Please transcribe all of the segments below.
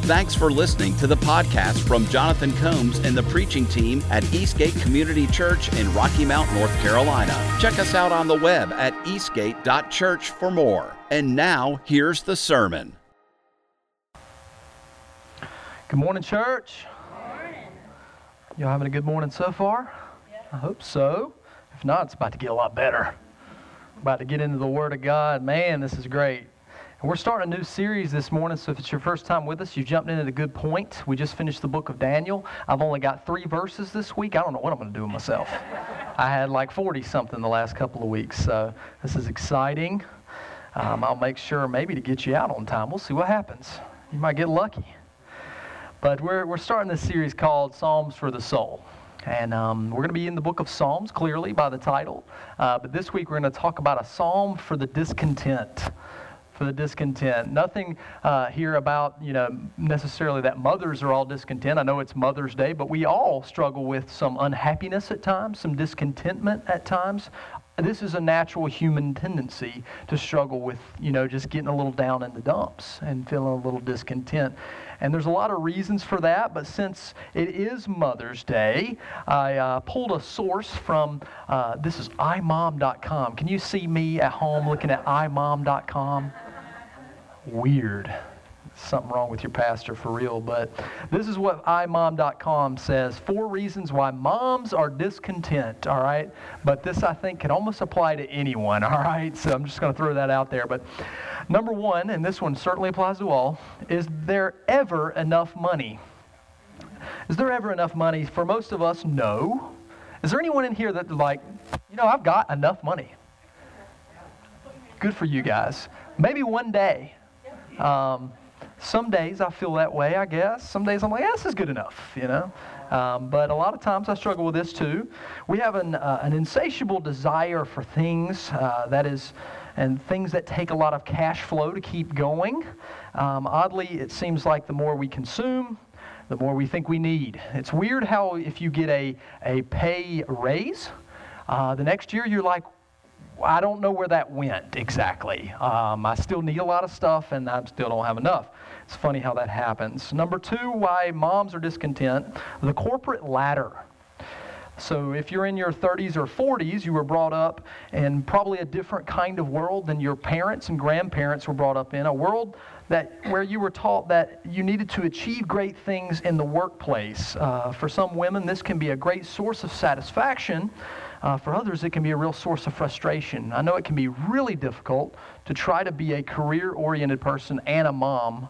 Thanks for listening to the podcast from Jonathan Combs and the preaching team at Eastgate Community Church in Rocky Mount, North Carolina. Check us out on the web at eastgate.church for more. And now, here's the sermon. Good morning, church. Good morning. Y'all having a good morning so far? Yeah. I hope so. If not, it's about to get a lot better. About to get into the Word of God. Man, this is great. And we're starting a new series this morning, so if it's your first time with us, you jumped in at a good point. We just finished the book of Daniel. I've only got 3 verses this week. I don't know what I'm going to do with myself. I had like 40-something the last couple of weeks, so this is exciting. I'll make sure maybe to get you out on time. We'll see what happens. You might get lucky. But we're starting this series called Psalms for the Soul. And we're going to be in the book of Psalms, clearly, by the title. But this week we're going to talk about a psalm for the discontent. For the discontent. Nothing here about, necessarily that mothers are all discontent. I know it's Mother's Day, but we all struggle with some unhappiness at times, some discontentment at times. This is a natural human tendency to struggle with, just getting a little down in the dumps and feeling a little discontent. And there's a lot of reasons for that, but since it is Mother's Day, I pulled a source from, this is imom.com. Can you see me at home looking at imom.com? Weird. Something wrong with your pastor for real, but this is what imom.com says. 4 reasons why moms are discontent, all right? But this, I think, can almost apply to anyone, all right? So I'm just going to throw that out there. But number 1, and this one certainly applies to all, is there ever enough money? Is there ever enough money? For most of us, no. Is there anyone in here that like, I've got enough money? Good for you guys. Maybe one day. Some days I feel that way, I guess. Some days I'm like, this is good enough, But a lot of times I struggle with this too. We have an insatiable desire for things and things that take a lot of cash flow to keep going. Oddly, it seems like the more we consume, the more we think we need. It's weird how if you get a pay raise, the next year you're like, I don't know where that went exactly. I still need a lot of stuff and I still don't have enough. It's funny how that happens. Number 2, why moms are discontent, the corporate ladder. So if you're in your 30s or 40s, you were brought up in probably a different kind of world than your parents and grandparents were brought up in, a world where you were taught that you needed to achieve great things in the workplace. For some women, this can be a great source of satisfaction. For others, it can be a real source of frustration. I know it can be really difficult to try to be a career-oriented person and a mom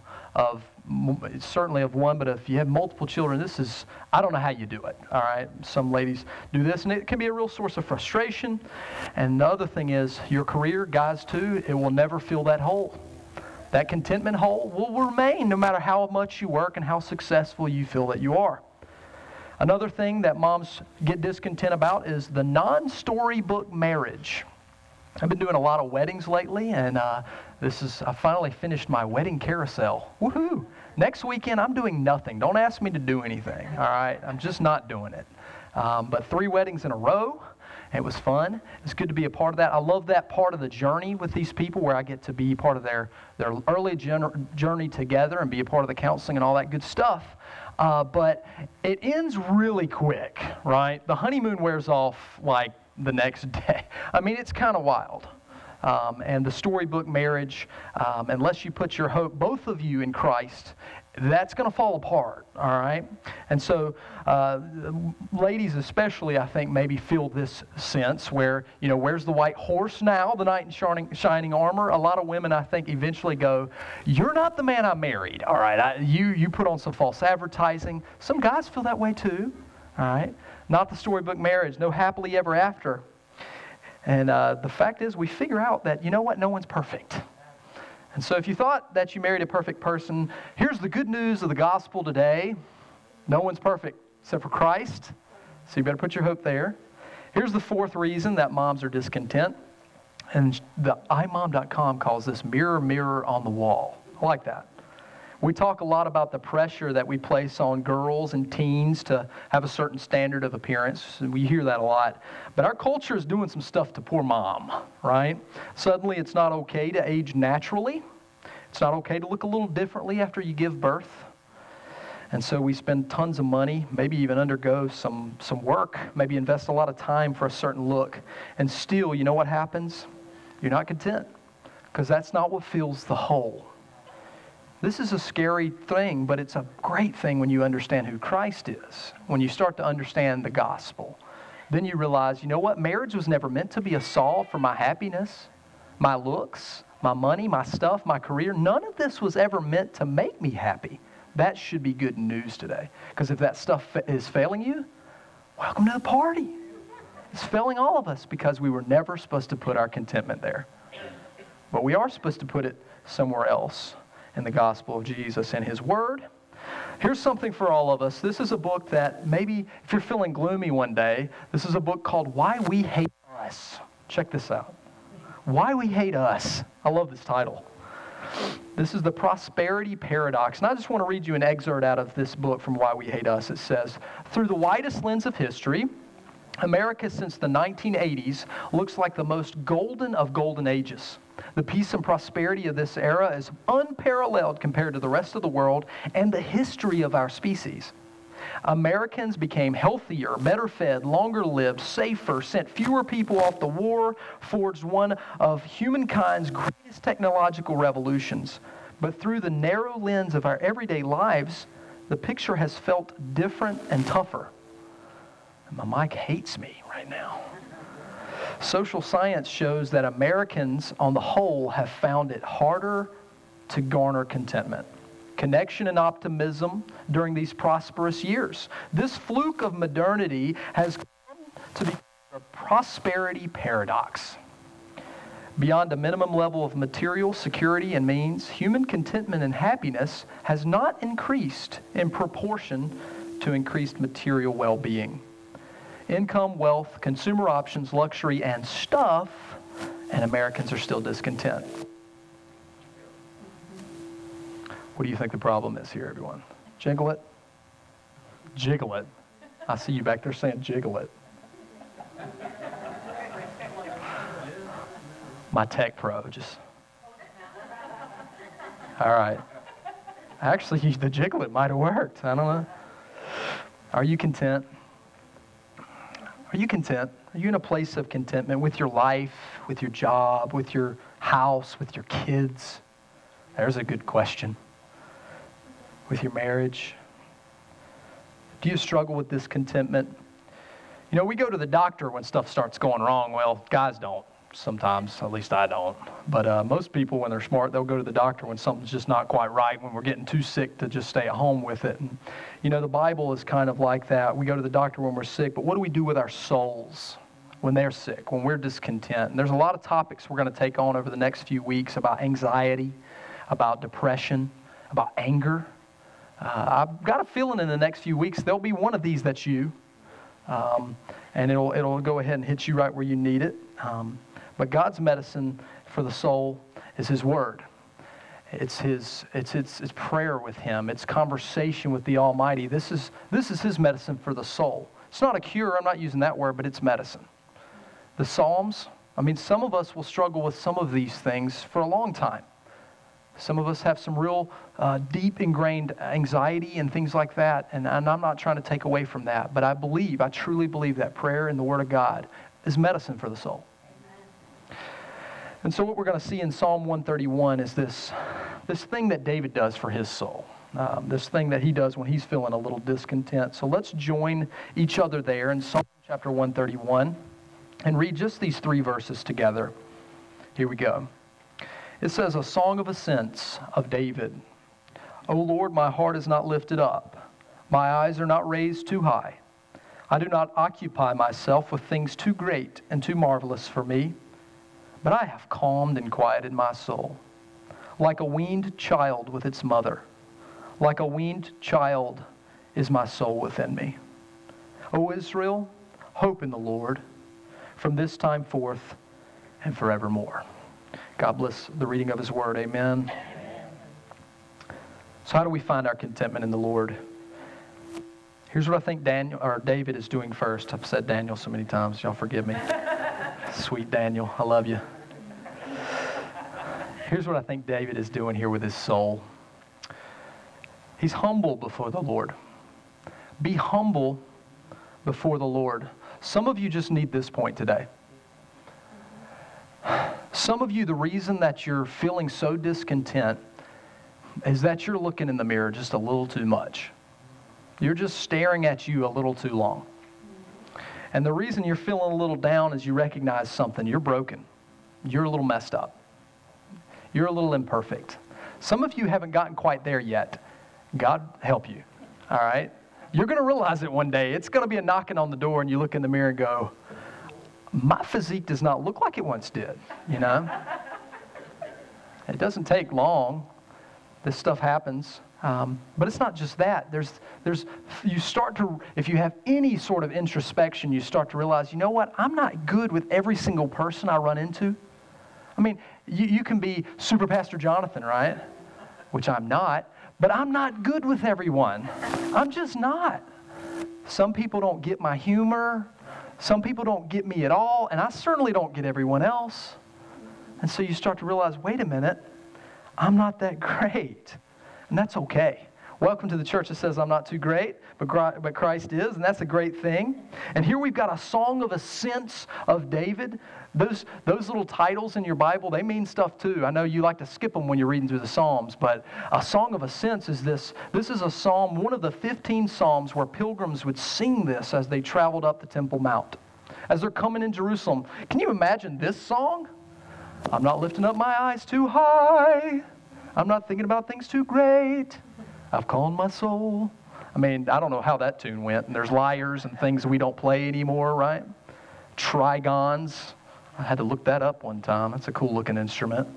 certainly of one, but if you have multiple children, I don't know how you do it, all right? Some ladies do this, and it can be a real source of frustration. And the other thing is, your career, guys too, it will never fill that hole. That contentment hole will remain no matter how much you work and how successful you feel that you are. Another thing that moms get discontent about is the non-storybook marriage. I've been doing a lot of weddings lately, and I finally finished my wedding carousel. Woohoo! Next weekend, I'm doing nothing. Don't ask me to do anything, all right? I'm just not doing it. But 3 weddings in a row. It was fun. It's good to be a part of that. I love that part of the journey with these people where I get to be part of their early journey together and be a part of the counseling and all that good stuff. But it ends really quick, right? The honeymoon wears off like the next day. I mean, it's kind of wild. And the storybook marriage, unless you put your hope, both of you, in Christ, that's going to fall apart, all right? And so ladies especially, I think, maybe feel this sense where, where's the white horse now, the knight in shining armor? A lot of women, I think, eventually go, you're not the man I married, all right? You put on some false advertising. Some guys feel that way too, all right? Not the storybook marriage, no happily ever after. And the fact is, we figure out that, no one's perfect. And so if you thought that you married a perfect person, here's the good news of the gospel today. No one's perfect except for Christ. So you better put your hope there. Here's the 4th reason that moms are discontent. And the imom.com calls this mirror, mirror on the wall. I like that. We talk a lot about the pressure that we place on girls and teens to have a certain standard of appearance. We hear that a lot. But our culture is doing some stuff to poor mom, right? Suddenly it's not okay to age naturally. It's not okay to look a little differently after you give birth. And so we spend tons of money, maybe even undergo some work, maybe invest a lot of time for a certain look. And still, you know what happens? You're not content, because that's not what fills the hole. This is a scary thing, but it's a great thing when you understand who Christ is. When you start to understand the gospel, then you realize, you know what? Marriage was never meant to be a solve for my happiness, my looks, my money, my stuff, my career. None of this was ever meant to make me happy. That should be good news today. Because if that stuff is failing you, welcome to the party. It's failing all of us because we were never supposed to put our contentment there. But we are supposed to put it somewhere else in the gospel of Jesus and His Word. Here's something for all of us. This is a book that maybe if you're feeling gloomy one day, this is a book called Why We Hate Us. Check this out. Why We Hate Us. I love this title. This is the prosperity paradox. And I just want to read you an excerpt out of this book from Why We Hate Us. It says, through the widest lens of history, America since the 1980s looks like the most golden of golden ages. The peace and prosperity of this era is unparalleled compared to the rest of the world and the history of our species. Americans became healthier, better fed, longer lived, safer, sent fewer people off to war, forged one of humankind's greatest technological revolutions. But through the narrow lens of our everyday lives, the picture has felt different and tougher. And my mic hates me right now. Social science shows that Americans, on the whole, have found it harder to garner contentment, connection, and optimism during these prosperous years. This fluke of modernity has come to be a prosperity paradox. Beyond a minimum level of material security and means, human contentment and happiness has not increased in proportion to increased material well-being. Income, wealth, consumer options, luxury, and stuff, and Americans are still discontent. What do you think the problem is here, everyone? Jiggle it? Jiggle it. I see you back there saying jiggle it. My tech pro just... All right. Actually, the jiggle it might have worked. I don't know. Are you content? Are you content? Are you in a place of contentment with your life, with your job, with your house, with your kids? There's a good question. With your marriage? Do you struggle with discontentment? You know, we go to the doctor when stuff starts going wrong. Well, guys don't sometimes, at least I don't. But most people, when they're smart, they'll go to the doctor when something's just not quite right, when we're getting too sick to just stay at home with it. And, you know, the Bible is kind of like that. We go to the doctor when we're sick, but what do we do with our souls when they're sick, when we're discontent? And there's a lot of topics we're going to take on over the next few weeks about anxiety, about depression, about anger. I've got a feeling in the next few weeks there'll be one of these that's you, and it'll go ahead and hit you right where you need it. But God's medicine for the soul is His Word. It's prayer with Him. It's conversation with the Almighty. This is His medicine for the soul. It's not a cure. I'm not using that word, but it's medicine. The Psalms. I mean, some of us will struggle with some of these things for a long time. Some of us have some real deep ingrained anxiety and things like that, and I'm not trying to take away from that, but I truly believe that prayer and the Word of God is medicine for the soul. And so what we're going to see in Psalm 131 is this thing that David does for his soul, this thing that he does when he's feeling a little discontent. So let's join each other there in Psalm chapter 131 and read just these 3 verses together. Here we go. It says, a song of ascents of David. O Lord, my heart is not lifted up. My eyes are not raised too high. I do not occupy myself with things too great and too marvelous for me, but I have calmed and quieted my soul. Like a weaned child with its mother, like a weaned child is my soul within me. O Israel, hope in the Lord from this time forth and forevermore. God bless the reading of His Word. Amen. So how do we find our contentment in the Lord? Here's what I think David is doing first. I've said Daniel so many times. Y'all forgive me. Sweet Daniel, I love you. Here's what I think David is doing here with his soul. He's humble before the Lord. Be humble before the Lord. Some of you just need this point today. Some of you, the reason that you're feeling so discontent is that you're looking in the mirror just a little too much. You're just staring at you a little too long. And the reason you're feeling a little down is you recognize something. You're broken. You're a little messed up. You're a little imperfect. Some of you haven't gotten quite there yet. God help you. All right? You're going to realize it one day. It's going to be a knocking on the door and you look in the mirror and go, my physique does not look like it once did, you know? It doesn't take long. This stuff happens. But it's not just that. You start to, if you have any sort of introspection, you start to realize, you know what? I'm not good with every single person I run into. I mean, you can be Super Pastor Jonathan, right? Which I'm not. But I'm not good with everyone. I'm just not. Some people don't get my humor. Some people don't get me at all. And I certainly don't get everyone else. And so you start to realize, wait a minute, I'm not that great. And that's okay. Welcome to the church that says I'm not too great, but Christ is, and that's a great thing. And here we've got a song of ascents of David. Those little titles in your Bible, they mean stuff too. I know you like to skip them when you're reading through the Psalms, but a song of ascents is this. This is a psalm, one of the 15 psalms where pilgrims would sing this as they traveled up the Temple Mount. As they're coming in Jerusalem. Can you imagine this song? I'm not lifting up my eyes too high. I'm not thinking about things too great. I've calmed my soul. I mean, I don't know how that tune went. And there's lyres and things we don't play anymore, right? Trigons. I had to look that up one time. That's a cool looking instrument.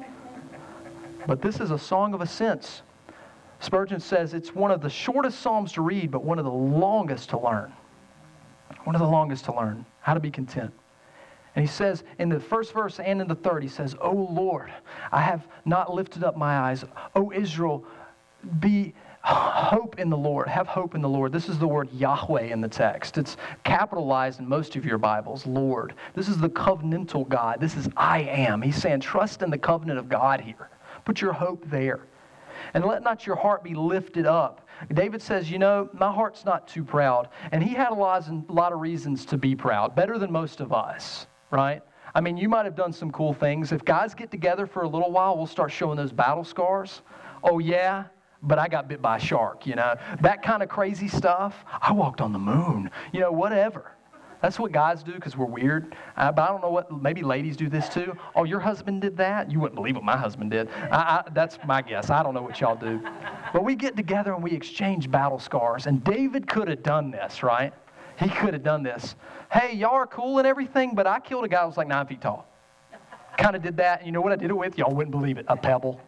But this is a song of ascents. Spurgeon says it's one of the shortest psalms to read, but one of the longest to learn. One of the longest to learn. How to be content. And he says in the first verse and in the third, he says, O Lord, I have not lifted up my eyes. O Israel, be hope in the Lord. Have hope in the Lord. This is the word Yahweh in the text. It's capitalized in most of your Bibles, Lord. This is the covenantal God. This is I am. He's saying trust in the covenant of God here. Put your hope there. And let not your heart be lifted up. David says, you know, my heart's not too proud. And he had a lot of reasons to be proud, better than most of us, right? I mean, you might have done some cool things. If guys get together for a little while, we'll start showing those battle scars. Oh, yeah? But I got bit by a shark, you know. That kind of crazy stuff. I walked on the moon. You know, whatever. That's what guys do because we're weird. But I don't know what, maybe ladies do this too. Oh, your husband did that? You wouldn't believe what my husband did. That's my guess. I don't know what y'all do. But we get together and we exchange battle scars. And David could have done this, right? He could have done this. Hey, y'all are cool and everything, but I killed a guy who was like 9 feet tall. Kind of did that. And you know what I did it with? Y'all wouldn't believe it. A pebble.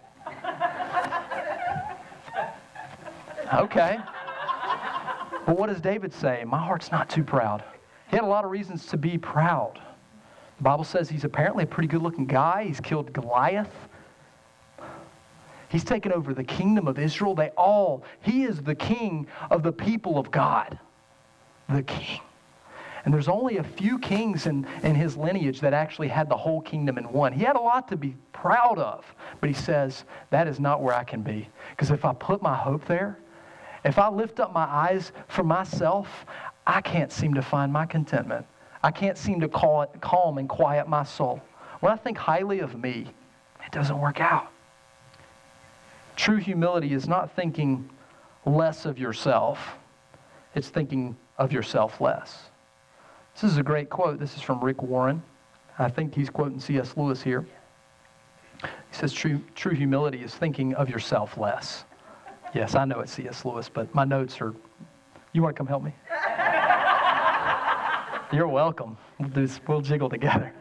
Okay. But what does David say? My heart's not too proud. He had a lot of reasons to be proud. The Bible says he's apparently a pretty good-looking guy. He's killed Goliath. He's taken over the kingdom of Israel. He is the king of the people of God. The king. And there's only a few kings in his lineage that actually had the whole kingdom in one. He had a lot to be proud of. But he says, that is not where I can be. Because if I put my hope there, if I lift up my eyes for myself, I can't seem to find my contentment. I can't seem to calm and quiet my soul. When I think highly of me, it doesn't work out. True humility is not thinking less of yourself. It's thinking of yourself less. This is a great quote. This is from Rick Warren. I think he's quoting C.S. Lewis here. He says, true humility is thinking of yourself less. Yes, I know it's C.S. Lewis, but my notes are... You want to come help me? You're welcome. We'll jiggle together.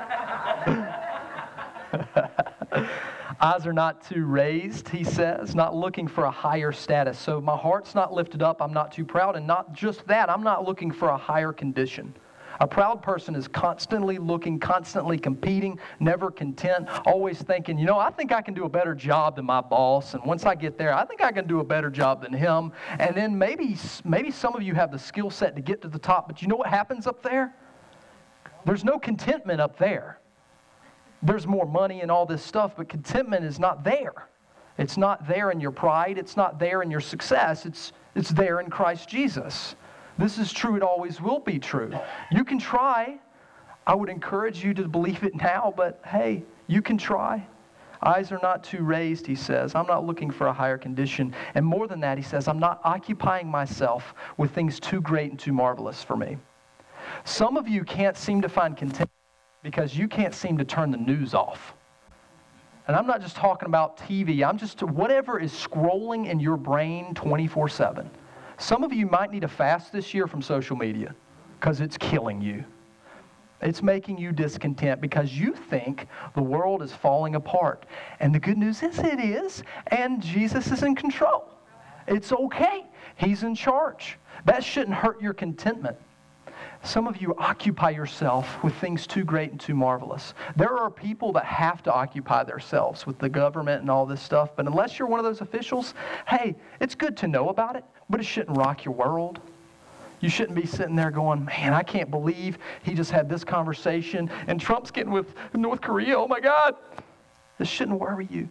Eyes are not too raised, he says, not looking for a higher status. So my heart's not lifted up, I'm not too proud, and not just that, I'm not looking for a higher condition. A proud person is constantly looking, constantly competing, never content, always thinking, you know, I think I can do a better job than my boss, and once I get there, I think I can do a better job than him. And then maybe some of you have the skill set to get to the top, but you know what happens up there? There's no contentment up there. There's more money and all this stuff, but contentment is not there. It's not there in your pride. It's not there in your success. It's there in Christ Jesus. This is true. It always will be true. You can try. I would encourage you to believe it now, but hey, you can try. Eyes are not too raised, he says. I'm not looking for a higher condition. And more than that, he says, I'm not occupying myself with things too great and too marvelous for me. Some of you can't seem to find contentment because you can't seem to turn the news off. And I'm not just talking about TV. I'm just whatever is scrolling in your brain 24/7. Some of you might need a fast this year from social media because it's killing you. It's making you discontent because you think the world is falling apart. And the good news is it is. And Jesus is in control. It's okay. He's in charge. That shouldn't hurt your contentment. Some of you occupy yourself with things too great and too marvelous. There are people that have to occupy themselves with the government and all this stuff. But unless you're one of those officials, hey, it's good to know about it, but it shouldn't rock your world. You shouldn't be sitting there going, man, I can't believe he just had this conversation and Trump's getting with North Korea. Oh my God. This shouldn't worry you.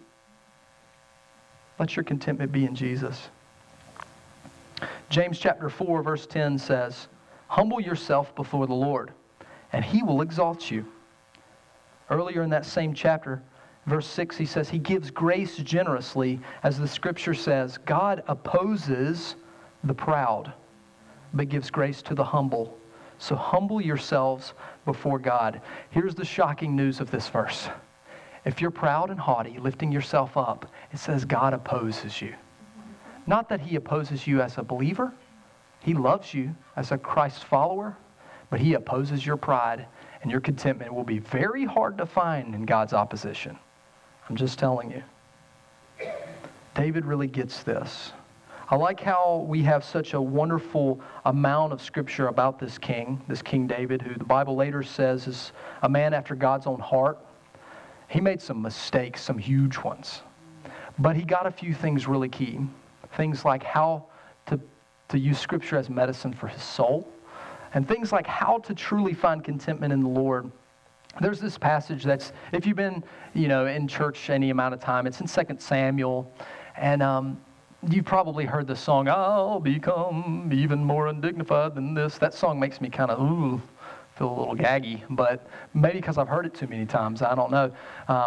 Let your contentment be in Jesus. James chapter 4 verse 10 says, humble yourself before the Lord, and he will exalt you. Earlier in that same chapter, verse 6, he says, he gives grace generously, as the scripture says, God opposes the proud, but gives grace to the humble. So humble yourselves before God. Here's the shocking news of this verse. If you're proud and haughty, lifting yourself up, it says God opposes you. Not that he opposes you as a believer. He loves you as a Christ follower, but he opposes your pride, and your contentment will be very hard to find in God's opposition. I'm just telling you. David really gets this. I like how we have such a wonderful amount of scripture about this King David, who the Bible later says is a man after God's own heart. He made some mistakes, some huge ones. But he got a few things really key. Things like how to use scripture as medicine for his soul. And things like how to truly find contentment in the Lord. There's this passage that's, if you've been, in church any amount of time, it's in 2 Samuel. And you've probably heard the song, I'll become even more undignified than this. That song makes me kind of, feel a little gaggy. But maybe because I've heard it too many times, I don't know.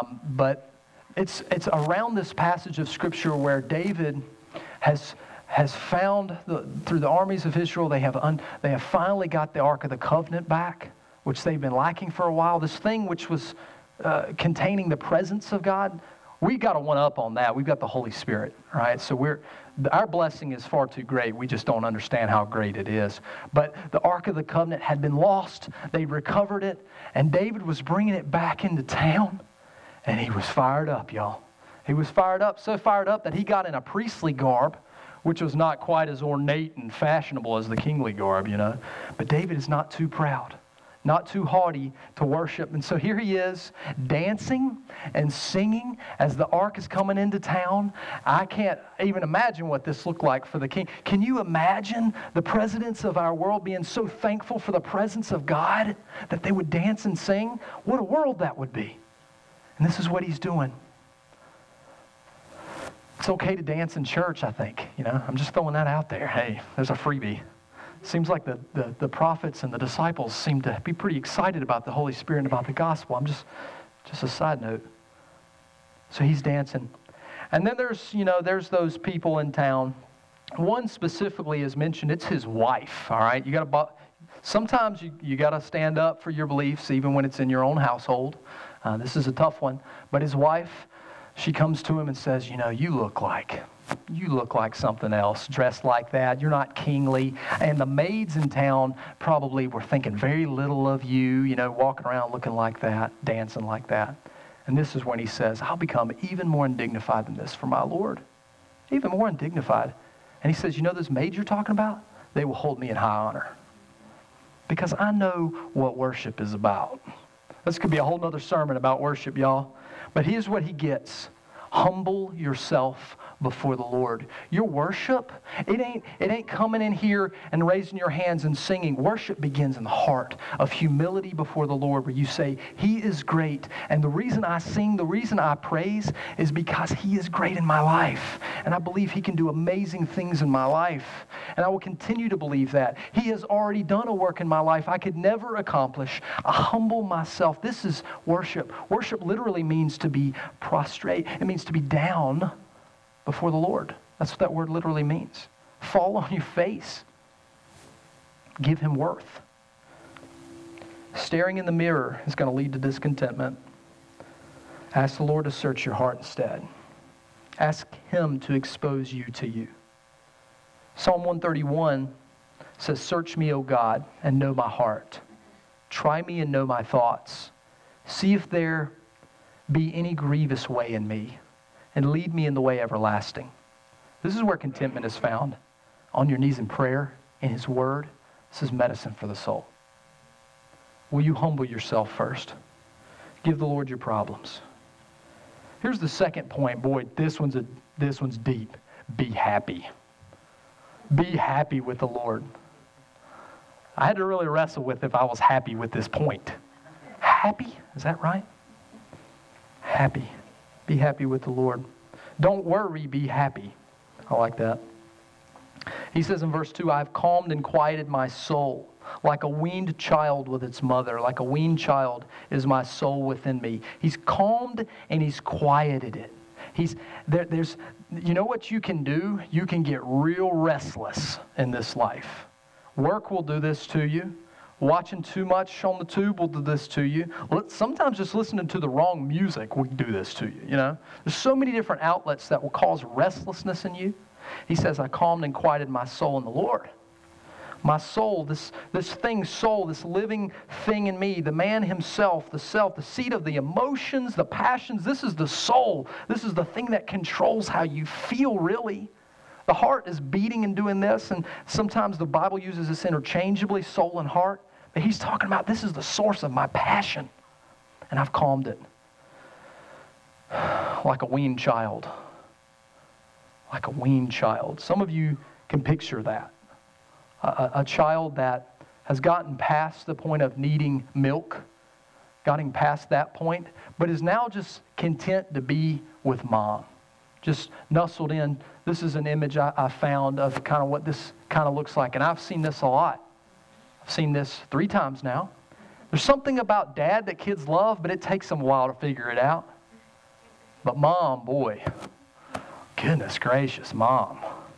But it's around this passage of scripture where David has found, through the armies of Israel, they have finally got the Ark of the Covenant back, which they've been lacking for a while. This thing which was containing the presence of God, we got to one up on that. We've got the Holy Spirit, right? So our blessing is far too great. We just don't understand how great it is. But the Ark of the Covenant had been lost. They recovered it, and David was bringing it back into town, and he was fired up, y'all. He was fired up, so fired up that he got in a priestly garb, which was not quite as ornate and fashionable as the kingly garb, But David is not too proud, not too haughty to worship. And so here he is, dancing and singing as the ark is coming into town. I can't even imagine what this looked like for the king. Can you imagine the presidents of our world being so thankful for the presence of God that they would dance and sing? What a world that would be. And this is what he's doing. It's okay to dance in church, I think. I'm just throwing that out there. Hey, there's a freebie. Seems like the prophets and the disciples seem to be pretty excited about the Holy Spirit and about the gospel. I'm just a side note. So he's dancing. And then there's those people in town. One specifically is mentioned. It's his wife, all right? Sometimes you got to stand up for your beliefs, even when it's in your own household. This is a tough one. But his wife, she comes to him and says, you look like something else, dressed like that. You're not kingly. And the maids in town probably were thinking very little of you, walking around looking like that, dancing like that. And this is when he says, I'll become even more undignified than this for my Lord. Even more undignified. And he says, those maids you're talking about? They will hold me in high honor. Because I know what worship is about. This could be a whole nother sermon about worship, y'all. But here's what he gets. Humble yourself before the Lord. Your worship, it ain't coming in here and raising your hands and singing. Worship begins in the heart of humility before the Lord, where you say, He is great. And the reason I sing, the reason I praise is because He is great in my life. And I believe He can do amazing things in my life. And I will continue to believe that. He has already done a work in my life I could never accomplish. I humble myself. This is worship. Worship literally means to be prostrate. It means to be down before the Lord. That's what that word literally means. Fall on your face. Give Him worth. Staring in the mirror is going to lead to discontentment. Ask the Lord to search your heart instead. Ask Him to expose you to you. Psalm 131 says, Search me, O God, and know my heart. Try me and know my thoughts. See if there be any grievous way in me, and lead me in the way everlasting. This is where contentment is found. On your knees in prayer, in His Word. This is medicine for the soul. Will you humble yourself first? Give the Lord your problems. Here's the second point. Boy, this one's deep. Be happy. Be happy with the Lord. I had to really wrestle with if I was happy with this point. Happy? Is that right? Happy. Be happy with the Lord. Don't worry, be happy. I like that. He says in verse 2, I have calmed and quieted my soul like a weaned child with its mother. Like a weaned child is my soul within me. He's calmed and He's quieted it. There's you know what you can do? You can get real restless in this life. Work will do this to you. Watching too much on the tube will do this to you. Sometimes just listening to the wrong music will do this to you, you know. There's so many different outlets that will cause restlessness in you. He says, I calmed and quieted my soul in the Lord. My soul, this soul, this living thing in me, the man himself, the self, the seat of the emotions, the passions, this is the soul. This is the thing that controls how you feel, really. The heart is beating and doing this, and sometimes the Bible uses this interchangeably, soul and heart. But he's talking about this is the source of my passion, and I've calmed it. Like a weaned child. Like a weaned child. Some of you can picture that. A child that has gotten past the point of needing milk, gotten past that point, but is now just content to be with mom. Just nestled in. This is an image I found of kind of what this kind of looks like. And I've seen this a lot. I've seen this 3 times now. There's something about dad that kids love, but it takes them a while to figure it out. But mom, boy, goodness gracious, mom.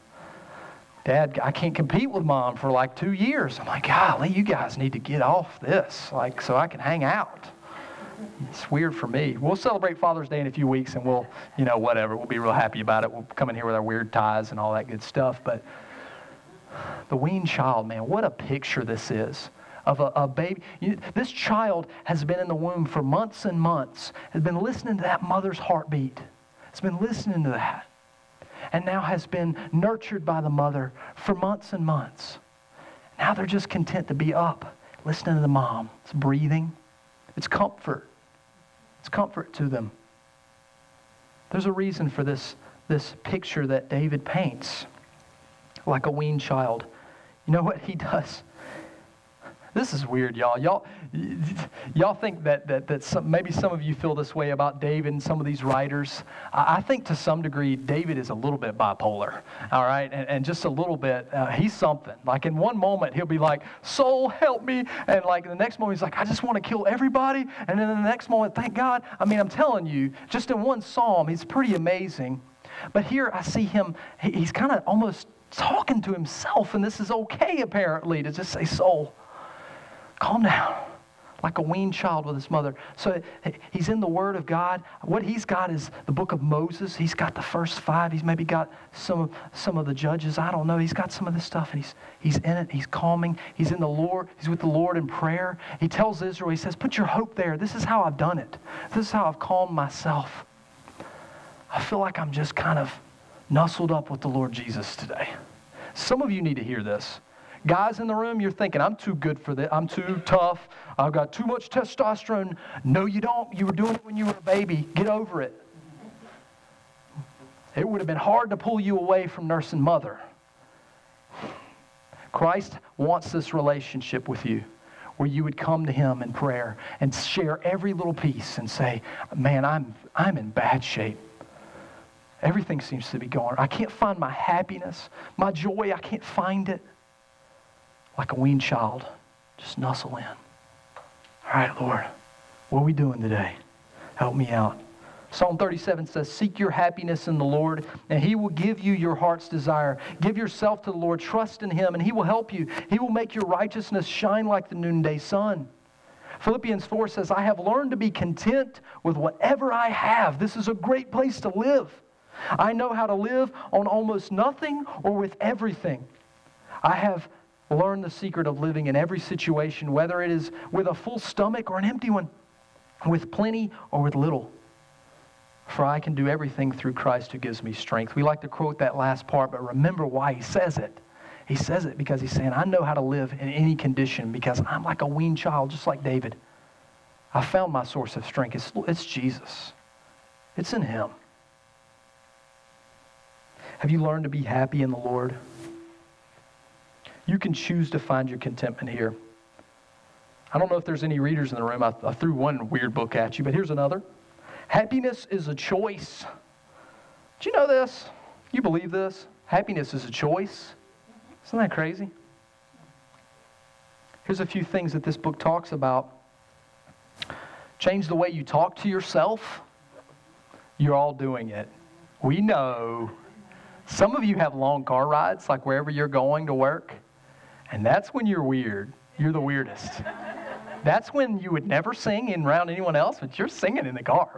Dad, I can't compete with mom for like 2 years. I'm like, golly, you guys need to get off this, like, so I can hang out. It's weird for me. We'll celebrate Father's Day in a few weeks, and we'll, whatever. We'll be real happy about it. We'll come in here with our weird ties and all that good stuff. But the weaned child, man, what a picture this is of a baby. This child has been in the womb for months and months, has been listening to that mother's heartbeat, has been listening to that, and now has been nurtured by the mother for months and months. Now they're just content to be up, listening to the mom. It's breathing. It's comfort. It's comfort to them. There's a reason for this picture that David paints, like a weaned child. You know what he does? This is weird, y'all. Y'all think that maybe some of you feel this way about David and some of these writers. I think to some degree David is a little bit bipolar, all right? And just a little bit, he's something. Like in one moment he'll be like, soul, help me. And like in the next moment he's like, I just want to kill everybody. And then in the next moment, thank God. I mean, I'm telling you, just in one psalm, he's pretty amazing. But here I see him, he's kind of almost talking to himself, and this is okay apparently to just say, soul, calm down, like a weaned child with his mother. So he's in the Word of God. What he's got is the book of Moses. He's got the first 5. He's maybe got some of the Judges. I don't know. He's got some of this stuff, and he's in it. He's calming. He's in the Lord. He's with the Lord in prayer. He tells Israel, he says, put your hope there. This is how I've done it. This is how I've calmed myself. I feel like I'm just kind of nestled up with the Lord Jesus today. Some of you need to hear this. Guys in the room, you're thinking, I'm too good for this. I'm too tough. I've got too much testosterone. No, you don't. You were doing it when you were a baby. Get over it. It would have been hard to pull you away from nursing mother. Christ wants this relationship with you where you would come to him in prayer and share every little piece and say, man, I'm in bad shape. Everything seems to be going. I can't find my happiness, my joy, I can't find it. Like a weaned child, just nuzzle in. All right, Lord, what are we doing today? Help me out. Psalm 37 says, seek your happiness in the Lord, and he will give you your heart's desire. Give yourself to the Lord. Trust in him, and he will help you. He will make your righteousness shine like the noonday sun. Philippians 4 says, I have learned to be content with whatever I have. This is a great place to live. I know how to live on almost nothing or with everything. I have learned the secret of living in every situation, whether it is with a full stomach or an empty one, with plenty or with little. For I can do everything through Christ who gives me strength. We like to quote that last part, but remember why he says it. He says it because he's saying, I know how to live in any condition because I'm like a weaned child, just like David. I found my source of strength. It's Jesus. It's in him. Have you learned to be happy in the Lord? You can choose to find your contentment here. I don't know if there's any readers in the room. I threw one weird book at you, but here's another. Happiness is a choice. Do you know this? You believe this? Happiness is a choice. Isn't that crazy? Here's a few things that this book talks about. Change the way you talk to yourself. You're all doing it. We know. Some of you have long car rides, like wherever you're going to work, and that's when you're weird. You're the weirdest. That's when you would never sing in around anyone else, but you're singing in the car.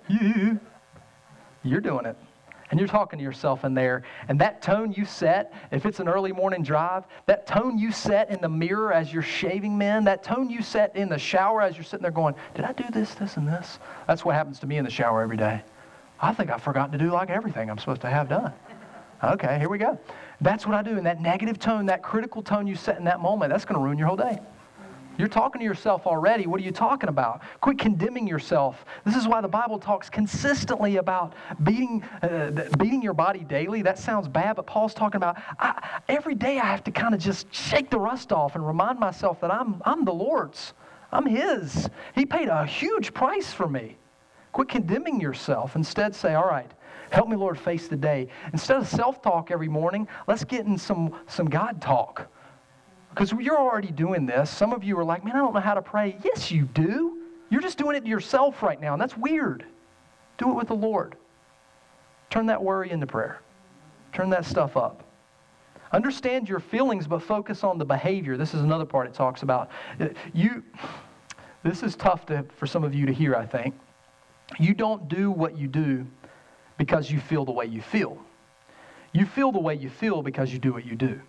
You're doing it. And you're talking to yourself in there. And that tone you set, if it's an early morning drive, that tone you set in the mirror as you're shaving men, that tone you set in the shower as you're sitting there going, did I do this, this, and this? That's what happens to me in the shower every day. I think I've forgotten to do like everything I'm supposed to have done. Okay, here we go. That's what I do. And that negative tone, that critical tone you set in that moment, that's going to ruin your whole day. You're talking to yourself already. What are you talking about? Quit condemning yourself. This is why the Bible talks consistently about beating your body daily. That sounds bad, but Paul's talking about every day I have to kind of just shake the rust off and remind myself that I'm the Lord's. I'm his. He paid a huge price for me. Quit condemning yourself. Instead say, all right, help me, Lord, face the day. Instead of self-talk every morning, let's get in some God talk. Because you're already doing this. Some of you are like, man, I don't know how to pray. Yes, you do. You're just doing it to yourself right now, and that's weird. Do it with the Lord. Turn that worry into prayer. Turn that stuff up. Understand your feelings, but focus on the behavior. This is another part it talks about. This is tough for some of you to hear, I think. You don't do what you do because you feel the way you feel. You feel the way you feel because you do what you do.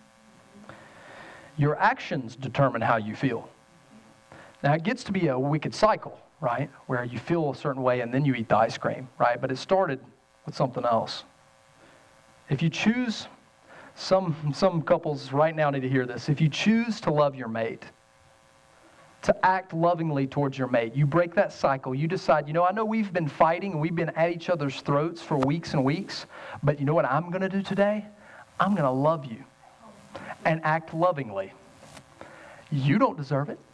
Your actions determine how you feel. Now, it gets to be a wicked cycle, right? Where you feel a certain way and then you eat the ice cream, right? But it started with something else. If you choose, some couples right now need to hear this. If you choose to love your mate, to act lovingly towards your mate, you break that cycle. You decide, I know we've been fighting and we've been at each other's throats for weeks and weeks, but you know what I'm going to do today? I'm going to love you. And act lovingly. You don't deserve it.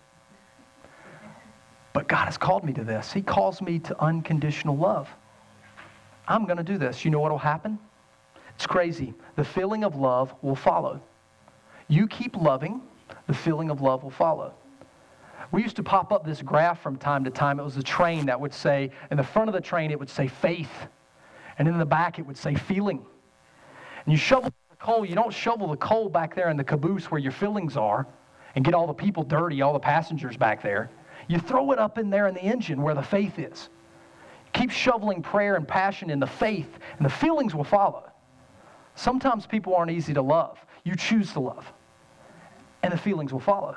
But God has called me to this. He calls me to unconditional love. I'm going to do this. You know what will happen? It's crazy. The feeling of love will follow. You keep loving, the feeling of love will follow. We used to pop up this graph from time to time. It was a train that would say, in the front of the train, it would say faith. And in the back, it would say feeling. And you shovel coal, you don't shovel the coal back there in the caboose where your fillings are and get all the people dirty, all the passengers back there. You throw it up in there in the engine where the faith is. Keep shoveling prayer and passion in the faith, and the feelings will follow. Sometimes people aren't easy to love. You choose to love, and the feelings will follow.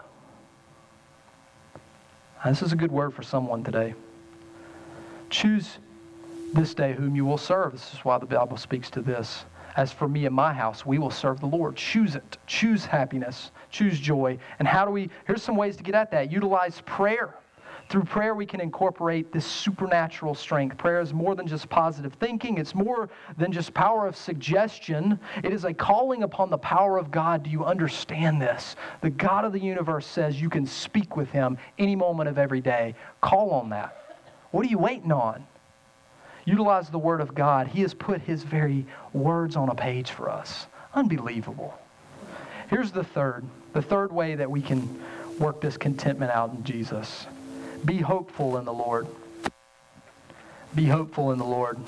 Now, this is a good word for someone today. Choose this day whom you will serve. This is why the Bible speaks to this. As for me and my house, we will serve the Lord. Choose it. Choose happiness. Choose joy. And here's some ways to get at that. Utilize prayer Through prayer, we can incorporate this supernatural strength. Prayer is more than just positive thinking. It's more than just power of suggestion. It is a calling upon the power of God. Do you understand this? The God of the universe says you can speak with Him any moment of every day. Call on that. What are you waiting on? Utilize the Word of God. He has put His very words on a page for us. Unbelievable. Here's the third way that we can work this contentment out in Jesus. Be hopeful in the Lord. Be hopeful in the Lord.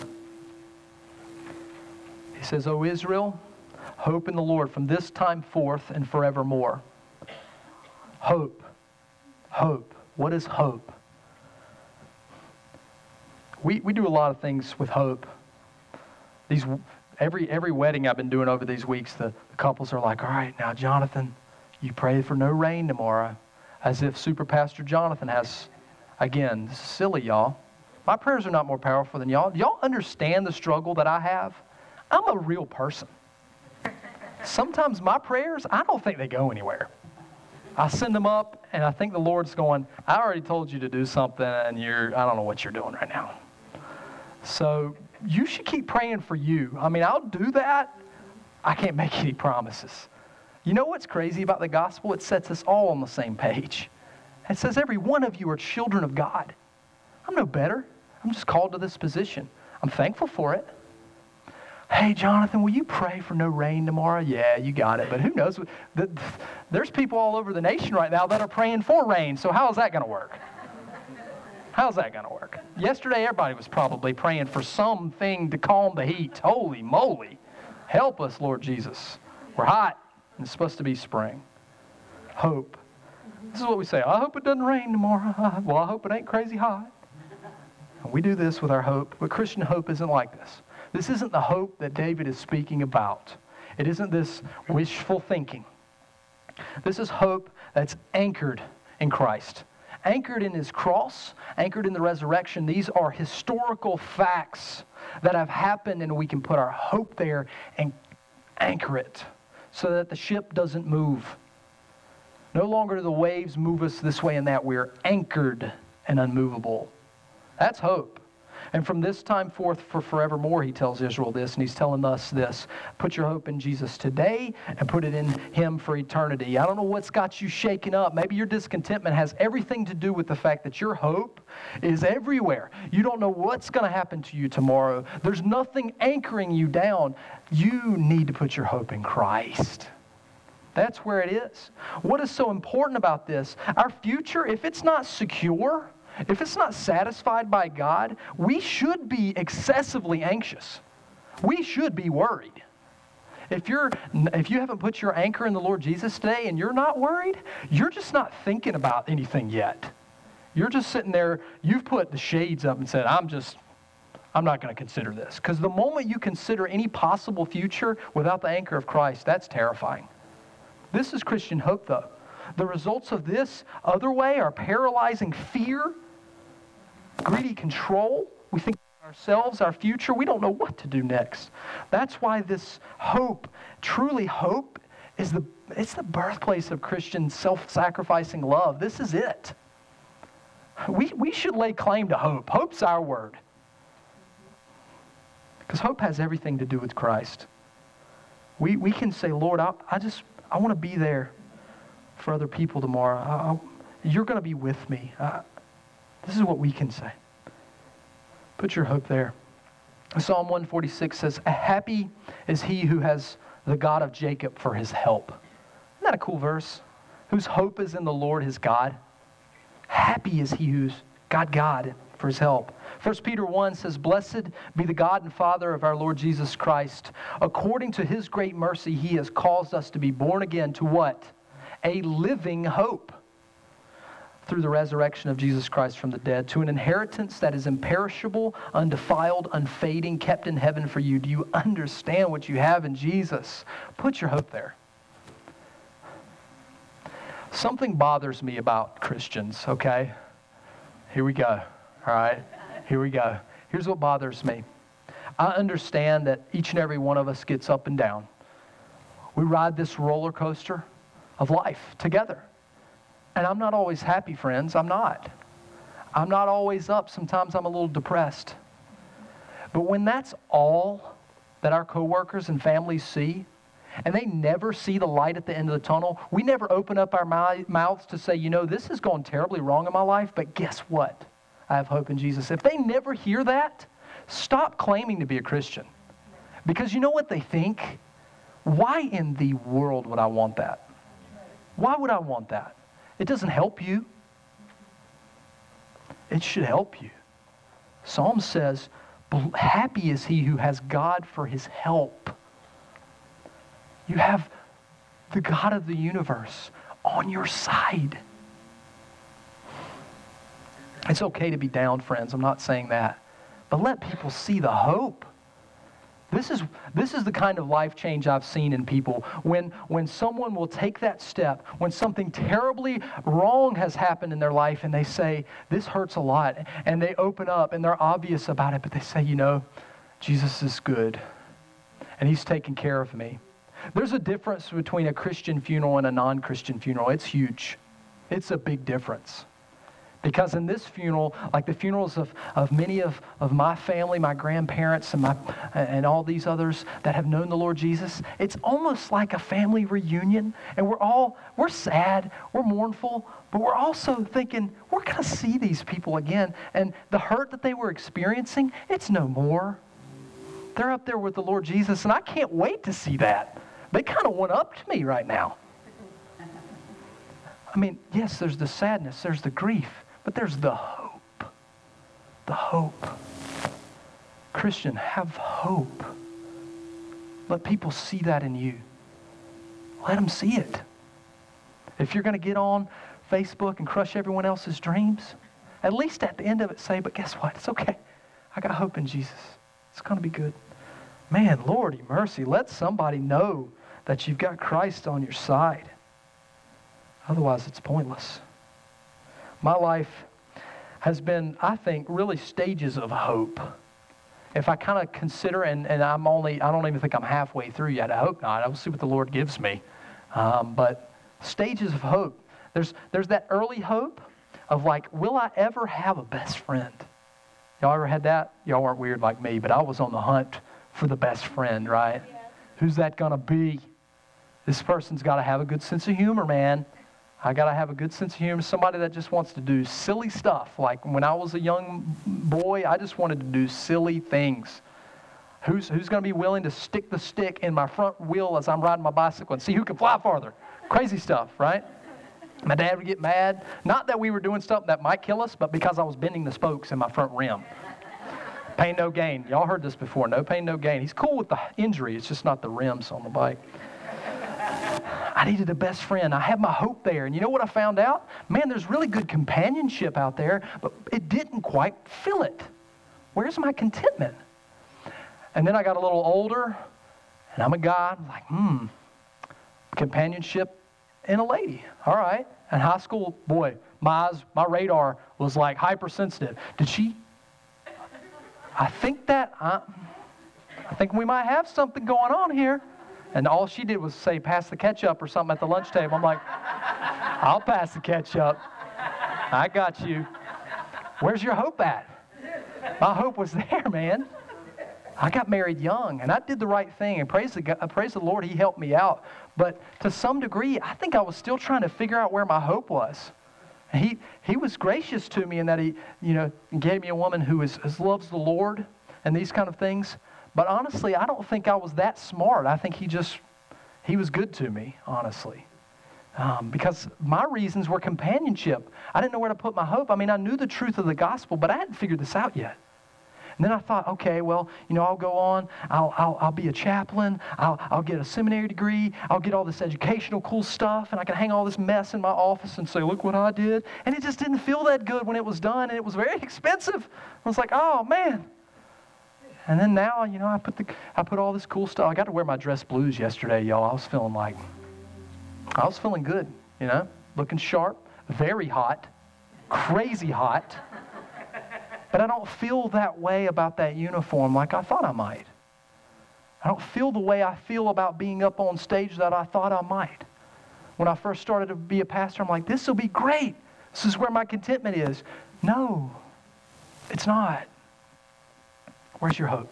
He says, O Israel, hope in the Lord from this time forth and forevermore. Hope. Hope. What is hope? We do a lot of things with hope. Every wedding I've been doing over these weeks, the couples are like, all right, now, Jonathan, you pray for no rain tomorrow. As if Super Pastor Jonathan has, again, this is silly, y'all. My prayers are not more powerful than y'all. Do y'all understand the struggle that I have? I'm a real person. Sometimes my prayers, I don't think they go anywhere. I send them up, and I think the Lord's going, I already told you to do something, and I don't know what you're doing right now. So you should keep praying for you. I mean, I'll do that. I can't make any promises. You know what's crazy about the gospel? It sets us all on the same page. It says every one of you are children of God. I'm no better. I'm just called to this position. I'm thankful for it. Hey, Jonathan, will you pray for no rain tomorrow? Yeah, you got it. But who knows? There's people all over the nation right now that are praying for rain. So how is that going to work? How's that going to work? Yesterday, everybody was probably praying for something to calm the heat. Holy moly. Help us, Lord Jesus. We're hot. And it's supposed to be spring. Hope. This is what we say. I hope it doesn't rain tomorrow. Well, I hope it ain't crazy hot. And we do this with our hope. But Christian hope isn't like this. This isn't the hope that David is speaking about. It isn't this wishful thinking. This is hope that's anchored in Christ. Anchored in His cross, anchored in the resurrection. These are historical facts that have happened, and we can put our hope there and anchor it so that the ship doesn't move. No longer do the waves move us this way and that. We're anchored and unmovable. That's hope. And from this time forth for forevermore, He tells Israel this, and He's telling us this. Put your hope in Jesus today and put it in Him for eternity. I don't know what's got you shaken up. Maybe your discontentment has everything to do with the fact that your hope is everywhere. You don't know what's going to happen to you tomorrow. There's nothing anchoring you down. You need to put your hope in Christ. That's where it is. What is so important about this? Our future, if it's not secure, if it's not satisfied by God, we should be excessively anxious. We should be worried. If you haven't put your anchor in the Lord Jesus today and you're not worried, you're just not thinking about anything yet. You're just sitting there, you've put the shades up and said, I'm not going to consider this. Because the moment you consider any possible future without the anchor of Christ, that's terrifying. This is Christian hope, though. The results of this other way are paralyzing fear, greedy control. We think of ourselves, our future. We don't know what to do next. That's why this hope, truly hope, it's the birthplace of Christian self-sacrificing love. This is it. We should lay claim to hope. Hope's our word. Because hope has everything to do with Christ. We can say, Lord, I want to be there for other people tomorrow. You're going to be with me. This is what we can say. Put your hope there. Psalm 146 says, happy is he who has the God of Jacob for his help. Isn't that a cool verse? Whose hope is in the Lord his God. Happy is he who's got God for his help. 1 Peter 1 says, blessed be the God and Father of our Lord Jesus Christ. According to his great mercy, he has caused us to be born again to what? A living hope through the resurrection of Jesus Christ from the dead, to an inheritance that is imperishable, undefiled, unfading, kept in heaven for you. Do you understand what you have in Jesus? Put your hope there. Something bothers me about Christians, okay? Here we go, all right? Here we go. Here's what bothers me. I understand that each and every one of us gets up and down. We ride this roller coaster of life together. And I'm not always happy, friends. I'm not. I'm not always up. Sometimes I'm a little depressed. But when that's all that our coworkers and families see, and they never see the light at the end of the tunnel, we never open up our mouths to say, this has gone terribly wrong in my life, but guess what? I have hope in Jesus. If they never hear that, stop claiming to be a Christian. Because you know what they think? Why in the world would I want that? Why would I want that? It doesn't help you. It should help you. Psalm says, happy is he who has God for his help. You have the God of the universe on your side. It's okay to be down, friends. I'm not saying that. But let people see the hope. This is the kind of life change I've seen in people. When someone will take that step, when something terribly wrong has happened in their life and they say, this hurts a lot, and they open up and they're obvious about it, but they say, Jesus is good and he's taking care of me. There's a difference between a Christian funeral and a non-Christian funeral. It's huge. It's a big difference. Because in this funeral, like the funerals of many of my family, my grandparents and all these others that have known the Lord Jesus, it's almost like a family reunion. And we're sad, we're mournful, but we're also thinking, we're going to see these people again. And the hurt that they were experiencing, it's no more. They're up there with the Lord Jesus, and I can't wait to see that. They kind of went up to me right now. I mean, yes, there's the sadness, there's the grief, but there's the hope. The hope. Christian, have hope. Let people see that in you. Let them see it. If you're going to get on Facebook and crush everyone else's dreams, at least at the end of it say, but guess what? It's okay. I got hope in Jesus. It's going to be good. Man, Lordy mercy, let somebody know that you've got Christ on your side. Otherwise, it's pointless. My life has been, I think, really stages of hope. If I kind of consider, and I don't even think I'm halfway through yet. I hope not. I'll see what the Lord gives me. But stages of hope. There's that early hope of like, will I ever have a best friend? Y'all ever had that? Y'all weren't weird like me, but I was on the hunt for the best friend, right? Yeah. Who's that going to be? This person's got to have a good sense of humor, man. I got to have a good sense of humor. Somebody that just wants to do silly stuff. Like when I was a young boy, I just wanted to do silly things. Who's going to be willing to stick the stick in my front wheel as I'm riding my bicycle and see who can fly farther? Crazy stuff, right? My dad would get mad. Not that we were doing stuff that might kill us, but because I was bending the spokes in my front rim. Pain, no gain. Y'all heard this before. No pain, no gain. He's cool with the injury. It's just not the rims on the bike. I needed a best friend. I had my hope there. And you know what I found out? Man, there's really good companionship out there, but it didn't quite fill it. Where's my contentment? And then I got a little older, and I'm a guy. I'm like, companionship in a lady. All right. In high school, boy, my radar was like hypersensitive. I think we might have something going on here. And all she did was say, pass the ketchup or something at the lunch table. I'm like, I'll pass the ketchup. I got you. Where's your hope at? My hope was there, man. I got married young, and I did the right thing. And praise the Lord, He helped me out. But to some degree, I think I was still trying to figure out where my hope was. And He was gracious to me in that He, gave me a woman who loves the Lord and these kind of things. But honestly, I don't think I was that smart. I think He was good to me, honestly. Because my reasons were companionship. I didn't know where to put my hope. I mean, I knew the truth of the gospel, but I hadn't figured this out yet. And then I thought, okay, well, I'll go on. I'll be a chaplain. I'll get a seminary degree. I'll get all this educational cool stuff, and I can hang all this mess in my office and say, look what I did. And it just didn't feel that good when it was done, and it was very expensive. I was like, oh, man. And then now, I put all this cool stuff. I got to wear my dress blues yesterday, y'all. I was feeling good, looking sharp, very hot, crazy hot. But I don't feel that way about that uniform like I thought I might. I don't feel the way I feel about being up on stage that I thought I might. When I first started to be a pastor, I'm like, this will be great. This is where my contentment is. No, it's not. Where's your hope?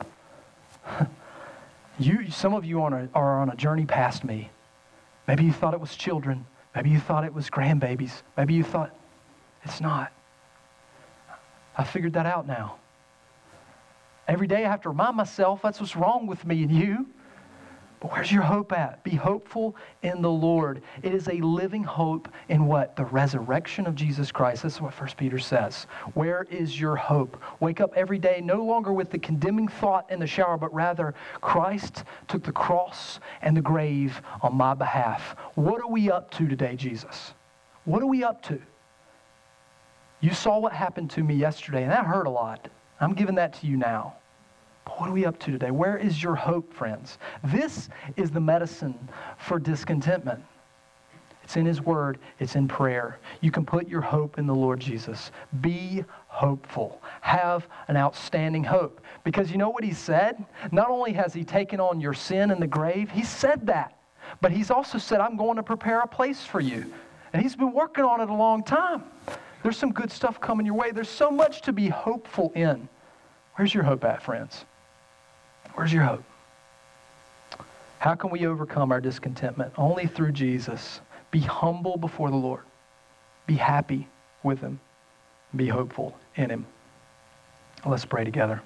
Some of you are on a journey past me. Maybe you thought it was children. Maybe you thought it was grandbabies. Maybe you thought it's not. I figured that out now. Every day I have to remind myself that's what's wrong with me and you. But where's your hope at? Be hopeful in the Lord. It is a living hope in what? The resurrection of Jesus Christ. That's what 1 Peter says. Where is your hope? Wake up every day no longer with the condemning thought in the shower, but rather Christ took the cross and the grave on my behalf. What are we up to today, Jesus? What are we up to? You saw what happened to me yesterday, and that hurt a lot. I'm giving that to you now. But what are we up to today? Where is your hope, friends? This is the medicine for discontentment. It's in His Word. It's in prayer. You can put your hope in the Lord Jesus. Be hopeful. Have an outstanding hope. Because you know what He said? Not only has He taken on your sin in the grave, He said that. But He's also said, I'm going to prepare a place for you. And He's been working on it a long time. There's some good stuff coming your way. There's so much to be hopeful in. Where's your hope at, friends? Where's your hope? How can we overcome our discontentment? Only through Jesus. Be humble before the Lord. Be happy with Him. Be hopeful in Him. Let's pray together.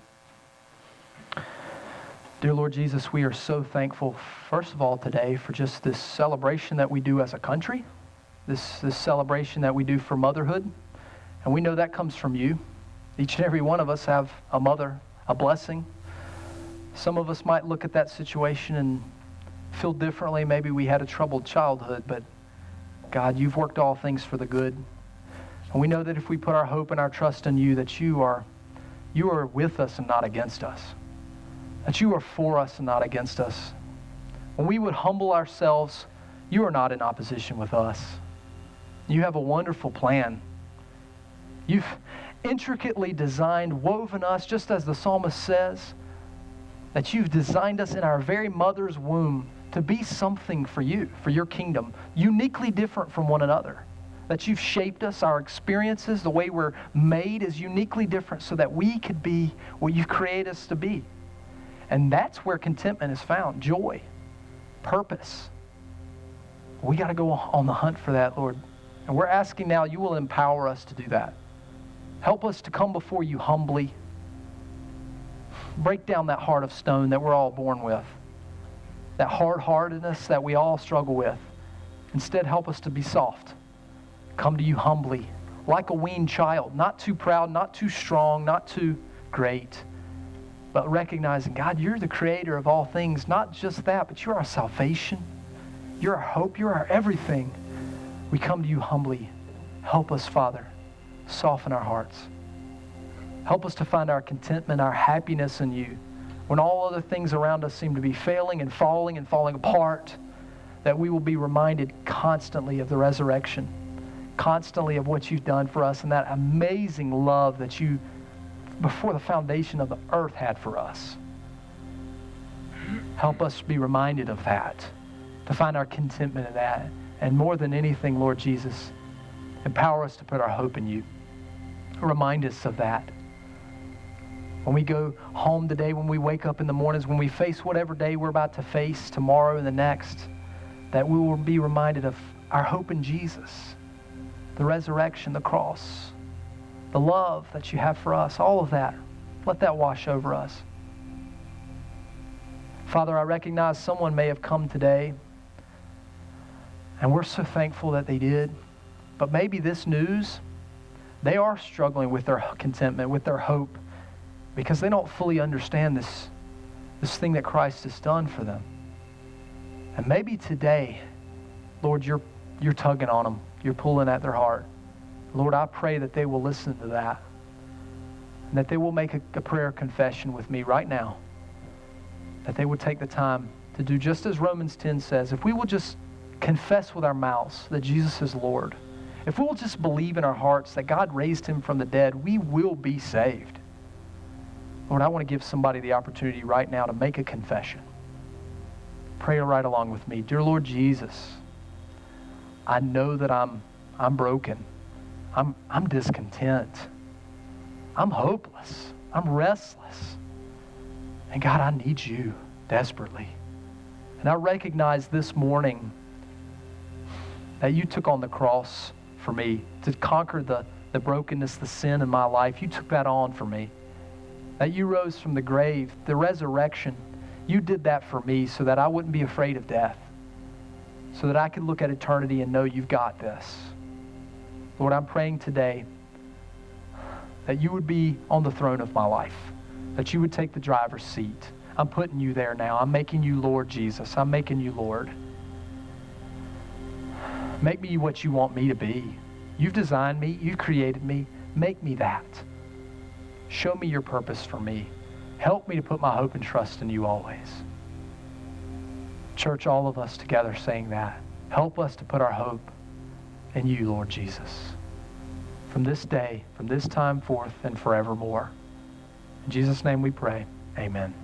Dear Lord Jesus, we are so thankful, first of all, today for just this celebration that we do as a country, this celebration that we do for motherhood. And we know that comes from you. Each and every one of us have a mother, a blessing. Some of us might look at that situation and feel differently. Maybe we had a troubled childhood, but God, you've worked all things for the good. And we know that if we put our hope and our trust in you, that you are with us and not against us. That you are for us and not against us. When we would humble ourselves, you are not in opposition with us. You have a wonderful plan. You've intricately designed, woven us, just as the psalmist says, that you've designed us in our very mother's womb to be something for you, for your kingdom, uniquely different from one another. That you've shaped us, our experiences, the way we're made is uniquely different so that we could be what you've created us to be. And that's where contentment is found, joy, purpose. We got to go on the hunt for that, Lord. And we're asking now you will empower us to do that. Help us to come before you humbly. Break down that heart of stone that we're all born with. That hard-heartedness that we all struggle with. Instead, help us to be soft. Come to you humbly, like a weaned child. Not too proud, not too strong, not too great. But recognizing, God, you're the creator of all things. Not just that, but you're our salvation. You're our hope. You're our everything. We come to you humbly. Help us, Father. Soften our hearts. Help us to find our contentment, our happiness in you. When all other things around us seem to be failing and falling apart, that we will be reminded constantly of the resurrection, constantly of what you've done for us and that amazing love that you, before the foundation of the earth, had for us. Help us be reminded of that, to find our contentment in that. And more than anything, Lord Jesus, empower us to put our hope in you. Remind us of that. When we go home today, when we wake up in the mornings, when we face whatever day we're about to face tomorrow and the next, that we will be reminded of our hope in Jesus, the resurrection, the cross, the love that you have for us, all of that. Let that wash over us. Father, I recognize someone may have come today, and we're so thankful that they did. But maybe this news, they are struggling with their contentment, with their hope, because they don't fully understand this thing that Christ has done for them. And maybe today, Lord, you're tugging on them. You're pulling at their heart. Lord, I pray that they will listen to that, and that they will make a prayer confession with me right now, that they would take the time to do just as Romans 10 says. If we will just confess with our mouths that Jesus is Lord, if we will just believe in our hearts that God raised him from the dead, we will be saved. Lord, I want to give somebody the opportunity right now to make a confession. Pray right along with me. Dear Lord Jesus, I know that I'm broken. I'm discontent. I'm hopeless. I'm restless. And God, I need you desperately. And I recognize this morning that you took on the cross for me to conquer the brokenness, the sin in my life. You took that on for me. That you rose from the grave, the resurrection. You did that for me so that I wouldn't be afraid of death. So that I could look at eternity and know you've got this. Lord, I'm praying today that you would be on the throne of my life. That you would take the driver's seat. I'm putting you there now. I'm making you Lord Jesus. I'm making you Lord. Make me what you want me to be. You've designed me. You've created me. Make me that. Show me your purpose for me. Help me to put my hope and trust in you always. Church, all of us together saying that. Help us to put our hope in you, Lord Jesus. From this day, from this time forth, and forevermore. In Jesus' name we pray. Amen.